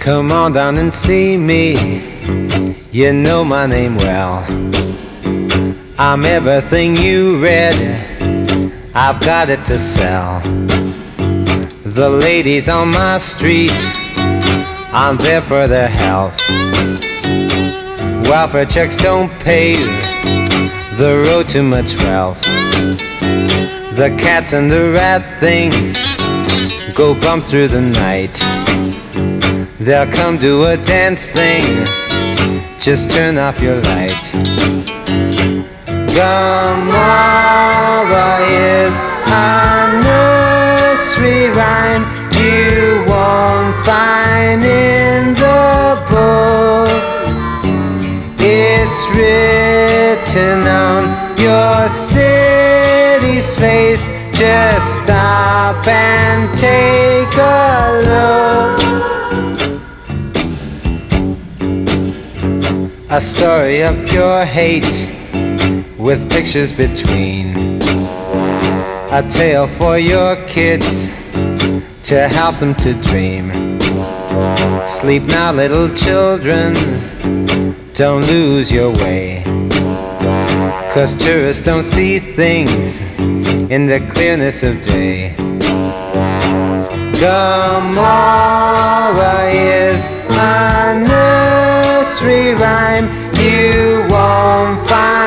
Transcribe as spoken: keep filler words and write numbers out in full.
Come on down and see me, you know my name well. I'm everything you read, I've got it to sell. The ladies on my street, I'm there for their health. Welfare checks don't pave the road to much wealth. The cats and the rat things go bump through the night. They'll come to a dance thing, just turn off your light. Gomorrah is a nursery rhyme you won't find in the book. It's written on your city's face. Just stop and take a look. A story of pure hate with pictures between. A tale for your kids to help them to dream. Sleep now, little children, don't lose your way. 'Cause tourists don't see things in the clearness of day. Gomorrah is a nursery rhyme you won't find